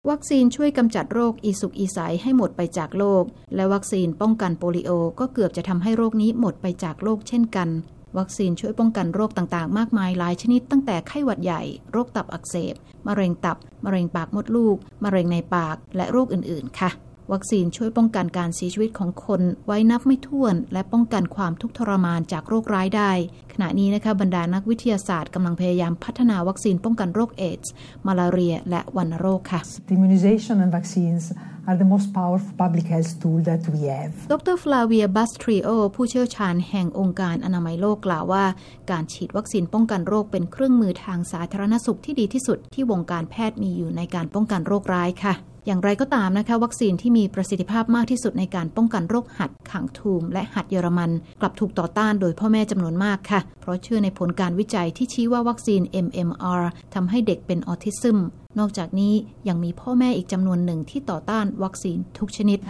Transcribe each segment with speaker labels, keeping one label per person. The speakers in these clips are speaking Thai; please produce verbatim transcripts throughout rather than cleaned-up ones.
Speaker 1: วัคซีนช่วยกำจัดโรคอีสุกอีใสให้หมดไปจากโลกและวัคซีนป้องกันโปลิโอก็เกือบจะทำให้โรคนี้หมดไปจากโลกเช่นกันวัคซีนช่วยป้องกันโรคต่างๆมากมายหลายชนิดตั้งแต่ไข้หวัดใหญ่โรคตับอักเสบมะเร็งตับมะเร็งปากมดลูกมะเร็งในปากและโรคอื่นๆค่ะวัคซีนช่วยป้องกันการเสียชีวิตของคนไว้นับไม่ถ้วนและป้องกันความทุกข์ทรมานจากโรคร้ายได้ขณะนี้นะคะบรรดานักวิทยาศาสตร์กำลังพยายามพัฒนาวัคซีนป้องกันโรคเอดส์มาลาเรียและวัณโรคค่ะ
Speaker 2: Immunization and vaccines are the most powerful public health tool that we have
Speaker 1: ดรฟลาเวียบัสทริโอผู้เชี่ยวชาญแห่งองค์การอนามัยโลกกล่าวว่าการฉีดวัคซีนป้องกันโรคเป็นเครื่องมือทางสาธารณสุขที่ดีที่สุดที่วงการแพทย์มีอยู่ในการป้องกันโรคร้ายค่ะอย่างไรก็ตามนะคะวัคซีนที่มีประสิทธิภาพมากที่สุดในการป้องกันโรคหัดขังทูมและหัดเยอรมันกลับถูกต่อต้านโดยพ่อแม่จำนวนมากค่ะเพราะเชื่อในผลการวิจัยที่ชี้ว่าวัคซีน เอ็ม เอ็ม อาร์ ทำให้เด็กเป็นออทิซึมนอกจากนี้ยังมีพ่อแม่อีกจำนวนหนึ่งที่ต่อต้านวัคซีนทุกชนิด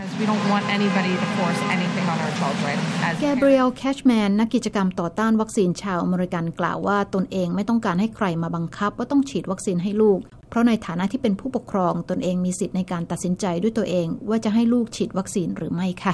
Speaker 1: แกเบรียลแคชแมนนักกิจกรรมต่อต้านวัคซีนชาวอเมริกันกล่าวว่าตนเองไม่ต้องการให้ใครมาบังคับว่าต้องฉีดวัคซีนให้ลูกเพราะในฐานะที่เป็นผู้ปกครองตนเองมีสิทธิ์ในการตัดสินใจด้วยตัวเองว่าจะให้ลูกฉีดวัคซีนหรือไม่ค่ะ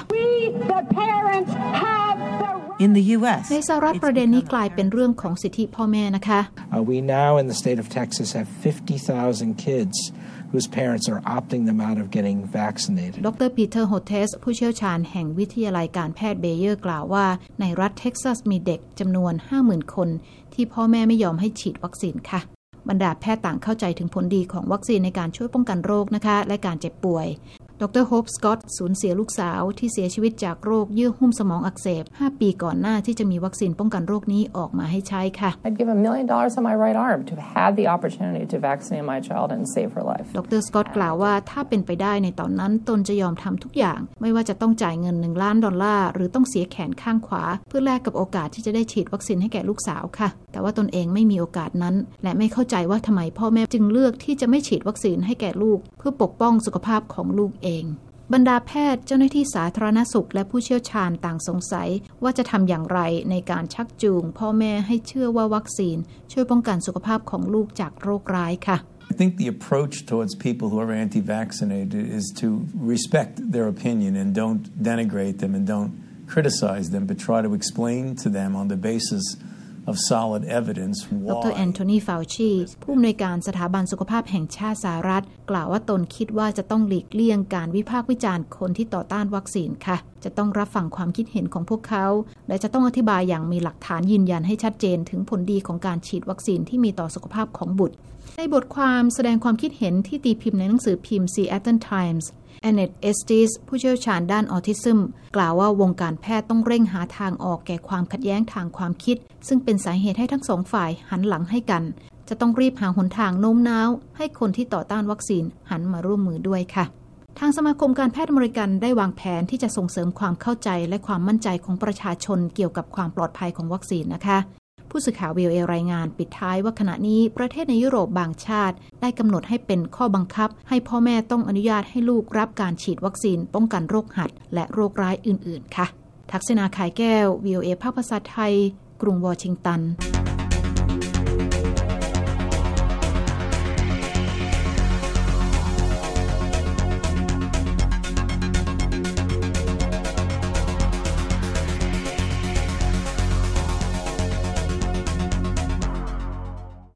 Speaker 3: In the ยู เอส
Speaker 1: ในสหรัฐประเด็นนี้กลายเป็นเรื่องของสิทธิพ่อแม่นะคะ
Speaker 4: uh, We now in the state of Texas have fifty thousand kids whose parents are opting them out of getting vaccinated
Speaker 1: ดรปีเตอร์โฮเทสผู้เชี่ยวชาญแห่งวิทยาลัยการแพทย์เบเยอร์กล่าวว่าในรัฐเท็กซัสมีเด็กจำนวน ห้าหมื่น คนที่พ่อแม่ไม่ยอมให้ฉีดวัคซีนค่ะบรรดาแพทย์ต่างเข้าใจถึงผลดีของวัคซีนในการช่วยป้องกันโรคนะคะและการเจ็บป่วยดรโฮปสกอตสูญเสียลูกสาวที่เสียชีวิตจากโรคเยื่อหุ้มสมองอักเสบห้าปีก่อนหน้าที่จะมีวัคซีนป้องกันโรคนี้ออกมาให้ใช้ค่ะ
Speaker 5: I'd give a million dollars on my right arm to have the opportunity to vaccinate my child and save her life
Speaker 1: ดรสกอตกล่าวว่าถ้าเป็นไปได้ในตอนนั้นตนจะยอมทำทุกอย่างไม่ว่าจะต้องจ่ายเงินหนึ่งล้านดอลลาร์หรือต้องเสียแขนข้างขวาเพื่อแลกกับโอกาสที่จะได้ฉีดวัคซีนให้แก่ลูกสาวค่ะแต่ว่าตนเองไม่มีโอกาสนั้นและไม่เข้าใจว่าทำไมพ่อแม่จึงเลือกที่จะไม่ฉีดวัคซีนให้แก่ลูกเพื่อปกป้องสุขภาพของลูกเองบรรดาแพทย์เจ้าหน้าที่สาธารณสุขและผู้เชี่ยวชาญต่างสงสัยว่าจะทำอย่างไรในการชักจูงพ่อแม่ให้เชื่อว่าวัคซีนช่วยป้องกันสุขภาพของลูกจากโรคร้ายค่ะ
Speaker 6: I think the approach towards people who are anti-vaccinated is to respect their opinion and don't denigrate them and don't criticize them, but try to explain to them on the basis of solid evidence
Speaker 1: ดรแอนโทนีฟาวชีผู้อำนวยการสถาบันสุขภาพแห่งชาติสหรัฐกล่าวว่าตนคิดว่าจะต้องหลีกเลี่ยงการวิพากษ์วิจารณ์คนที่ต่อต้านวัคซีนค่ะจะต้องรับฟังความคิดเห็นของพวกเขาและจะต้องอธิบายอย่างมีหลักฐานยืนยันให้ชัดเจนถึงผลดีของการฉีดวัคซีนที่มีต่อสุขภาพของบุตรในบทความแสดงความคิดเห็นที่ตีพิมพ์ในหนังสือพิมพ์ Seattle Timesแอนเนต เอสติสผู้เชี่ยวชาญด้านออทิซึมกล่าวว่าวงการแพทย์ต้องเร่งหาทางออกแก่ความขัดแย้งทางความคิดซึ่งเป็นสาเหตุให้ทั้งสองฝ่ายหันหลังให้กันจะต้องรีบหาหนทางโน้มน้าวให้คนที่ต่อต้านวัคซีนหันมาร่วมมือด้วยค่ะทางสมาคมการแพทย์อเมริกันได้วางแผนที่จะส่งเสริมความเข้าใจและความมั่นใจของประชาชนเกี่ยวกับความปลอดภัยของวัคซีนนะคะผู้สื่อข่าว วี โอ เอ รายงานปิดท้ายว่าขณะนี้ประเทศในยุโรปบางชาติได้กำหนดให้เป็นข้อบังคับให้พ่อแม่ต้องอนุญาตให้ลูกรับการฉีดวัคซีนป้องกันโรคหัดและโรคร้ายอื่นๆค่ะทักษณา ขายแก้ว วี โอ เอ ภาคภาษาไทยกรุงวอชิงตัน